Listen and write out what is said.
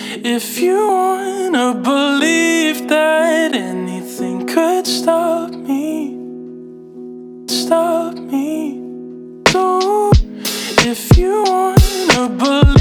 If you wanna believe that anything could stop me, stop me. So if you wanna believe